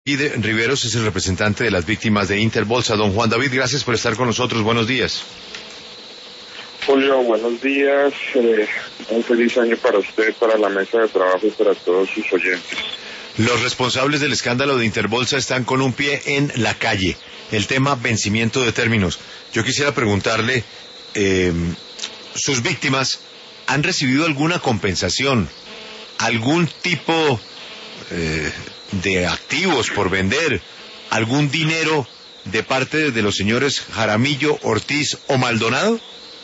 David Riveros es el representante de las víctimas de Interbolsa. Don Juan David, gracias por estar con nosotros. Buenos días. Julio, buenos días. Un feliz año para usted, para la mesa de trabajo y para todos sus oyentes. Los responsables del escándalo de Interbolsa están con un pie en la calle. El tema vencimiento de términos. Yo quisiera preguntarle, ¿sus víctimas han recibido alguna compensación? ¿Algún tipo de activos por vender? ¿Algún dinero de parte de los señores Jaramillo, Ortiz o Maldonado?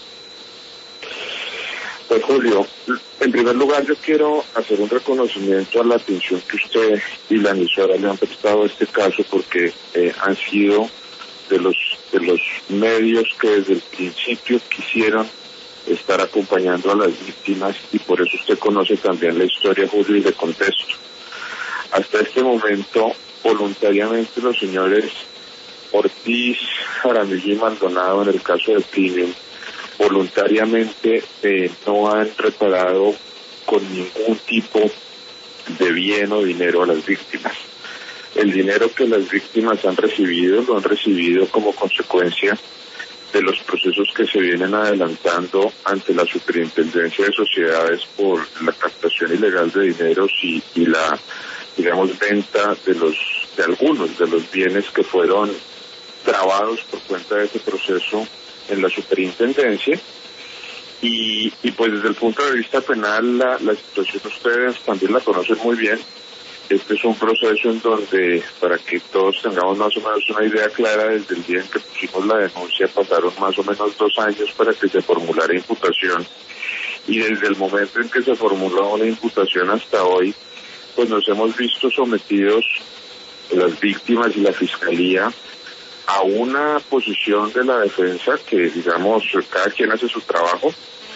Pues Julio, en primer lugar yo quiero hacer un reconocimiento a la atención que usted y la emisora le han prestado a este caso, porque han sido de los medios que desde el principio quisieron estar acompañando a las víctimas, y por eso usted conoce también la historia, Julio, y de contexto. Hasta este momento, voluntariamente los señores Ortiz, Jaramillo y Maldonado, en el caso del crimen, voluntariamente no han reparado con ningún tipo de bien o dinero a las víctimas. El dinero que las víctimas han recibido, lo han recibido como consecuencia de los procesos que se vienen adelantando ante la Superintendencia de Sociedades por la captación ilegal de dineros y la, digamos, venta de algunos de los bienes que fueron trabados por cuenta de ese proceso en la superintendencia. Y pues desde el punto de vista penal la situación ustedes también la conocen muy bien. Este es un proceso en donde, para que todos tengamos más o menos una idea clara, desde el día en que pusimos la denuncia pasaron más o menos 2 años para que se formulara imputación, y desde el momento en que se formuló una imputación hasta hoy, pues nos hemos visto sometidos, las víctimas y la Fiscalía, a una posición de la defensa que, digamos, cada quien hace su trabajo,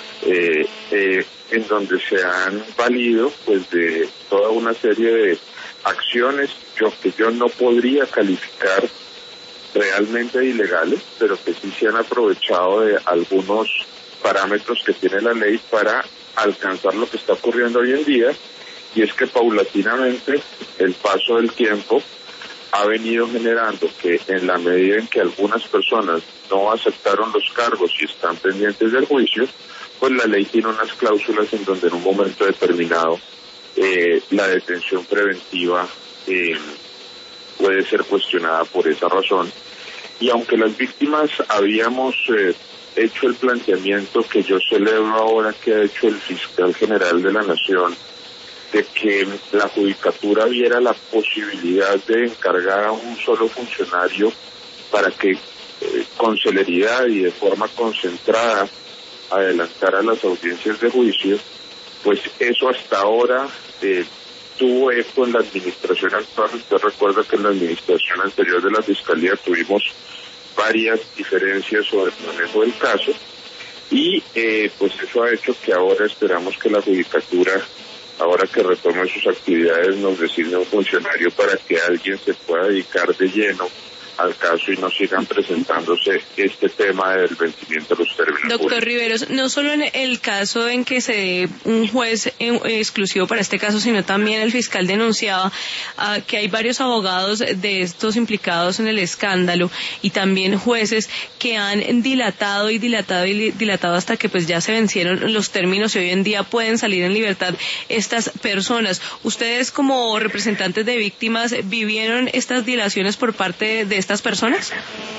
en donde se han valido pues de toda una serie de acciones que yo no podría calificar realmente de ilegales, pero que sí se han aprovechado de algunos parámetros que tiene la ley para alcanzar lo que está ocurriendo hoy en día, y es que paulatinamente el paso del tiempo ha venido generando que, en la medida en que algunas personas no aceptaron los cargos y están pendientes del juicio, pues la ley tiene unas cláusulas en donde en un momento determinado la detención preventiva puede ser cuestionada por esa razón. Y aunque las víctimas habíamos hecho el planteamiento que yo celebro ahora que ha hecho el fiscal general de la Nación, de que la judicatura viera la posibilidad de encargar a un solo funcionario para que con celeridad y de forma concentrada adelantara las audiencias de juicio, pues eso hasta ahora tuvo eco en la administración actual. Usted recuerda que en la administración anterior de la Fiscalía tuvimos varias diferencias sobre el manejo del caso, y pues eso ha hecho que ahora esperamos que la judicatura, ahora que retome sus actividades, nos designe un funcionario para que alguien se pueda dedicar de lleno al caso y no sigan presentándose este tema del vencimiento de los términos. Doctor Riveros, no solo en el caso en que se dé un juez exclusivo para este caso, sino también el fiscal denunciaba que hay varios abogados de estos implicados en el escándalo y también jueces que han dilatado hasta que pues ya se vencieron los términos y hoy en día pueden salir en libertad estas personas. ¿Ustedes, como representantes de víctimas, vivieron estas dilaciones por parte de estas personas?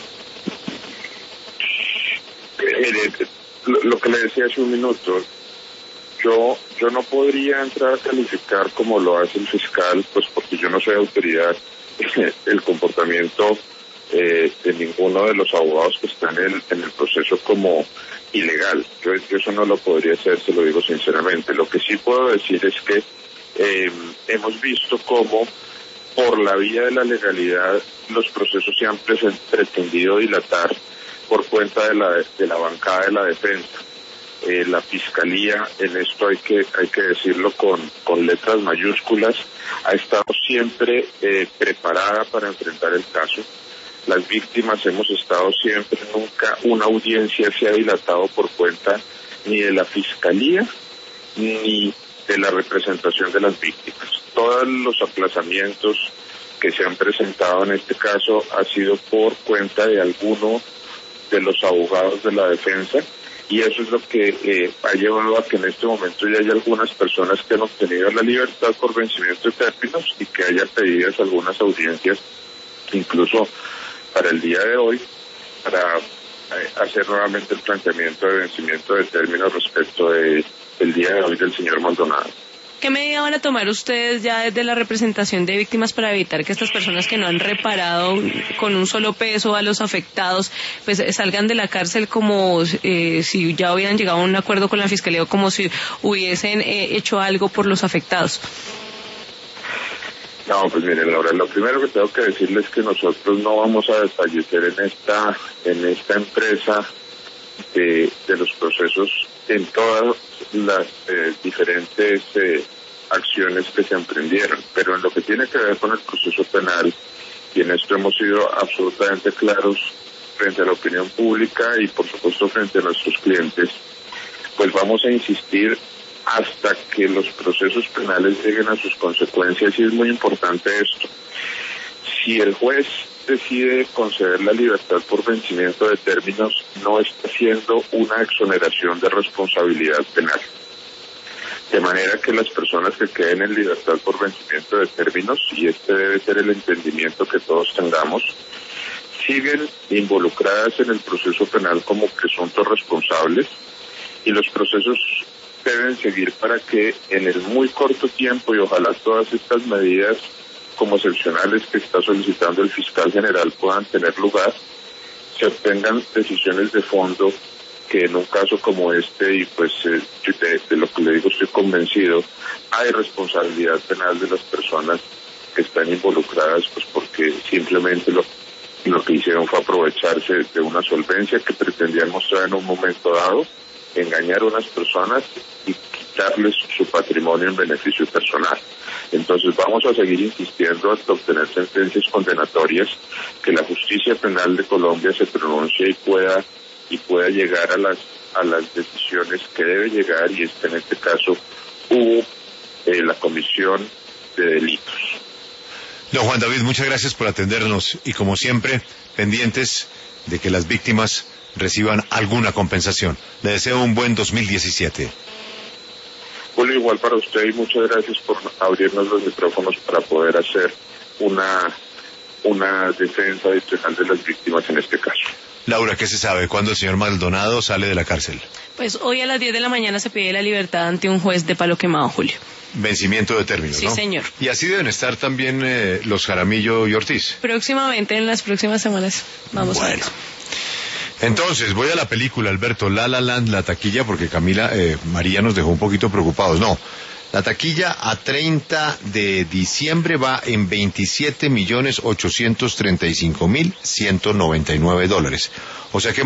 Lo que le decía hace un minuto, yo no podría entrar a calificar como lo hace el fiscal, pues porque yo no soy autoridad, el comportamiento de ninguno de los abogados que están en el proceso como ilegal. Yo eso no lo podría hacer, se lo digo sinceramente. Lo que sí puedo decir es que hemos visto cómo, por la vía de la legalidad, los procesos se han pretendido dilatar por cuenta de la bancada de la defensa. La Fiscalía, en esto hay que decirlo con letras mayúsculas, ha estado siempre preparada para enfrentar el caso. Las víctimas hemos estado siempre, nunca una audiencia se ha dilatado por cuenta ni de la Fiscalía ni de la representación de las víctimas. Todos los aplazamientos que se han presentado en este caso ha sido por cuenta de alguno de los abogados de la defensa, y eso es lo que ha llevado a que en este momento ya hay algunas personas que han obtenido la libertad por vencimiento de términos y que haya pedidas algunas audiencias, incluso para el día de hoy, para hacer nuevamente el planteamiento de vencimiento de términos respecto del día de hoy del señor Maldonado. ¿Qué medida van a tomar ustedes ya desde la representación de víctimas para evitar que estas personas que no han reparado con un solo peso a los afectados, pues salgan de la cárcel como si ya hubieran llegado a un acuerdo con la Fiscalía o como si hubiesen hecho algo por los afectados? No, pues miren, Laura, lo primero que tengo que decirles es que nosotros no vamos a desfallecer en esta empresa de los procesos en todas las diferentes acciones que se emprendieron, pero en lo que tiene que ver con el proceso penal, y en esto hemos sido absolutamente claros frente a la opinión pública y por supuesto frente a nuestros clientes, pues vamos a insistir hasta que los procesos penales lleguen a sus consecuencias, y es muy importante esto. Si el juez decide conceder la libertad por vencimiento de términos, no está haciendo una exoneración de responsabilidad penal. De manera que las personas que queden en libertad por vencimiento de términos, y este debe ser el entendimiento que todos tengamos, siguen involucradas en el proceso penal como presuntos responsables, y los procesos deben seguir para que en el muy corto tiempo, y ojalá todas estas medidas como excepcionales que está solicitando el fiscal general puedan tener lugar, se obtengan decisiones de fondo que en un caso como este, y pues de lo que le digo estoy convencido, hay responsabilidad penal de las personas que están involucradas, pues porque simplemente lo que hicieron fue aprovecharse de una solvencia que pretendían mostrar en un momento dado, engañar a unas personas y quitarles su patrimonio en beneficio personal. Entonces vamos a seguir insistiendo hasta obtener sentencias condenatorias, que la justicia penal de Colombia se pronuncie y pueda llegar a las decisiones que debe llegar, y en este caso hubo la comisión de delitos. Don Juan David, muchas gracias por atendernos y como siempre pendientes de que las víctimas reciban alguna compensación. Le deseo un buen 2017. Bueno, igual para usted, y muchas gracias por abrirnos los micrófonos para poder hacer una defensa adicional de las víctimas en este caso. Laura, ¿qué se sabe? ¿Cuándo el señor Maldonado sale de la cárcel? Pues hoy a las 10 de la mañana se pide la libertad ante un juez de Palo Quemado, Julio. Vencimiento de términos, ¿no? Sí, señor. Y así deben estar también los Jaramillo y Ortiz. Próximamente, en las próximas semanas, vamos a ver. Entonces, voy a la película, Alberto, La La Land, la taquilla, porque María nos dejó un poquito preocupados. No, la taquilla a 30 de diciembre va en $27.835.199. O sea que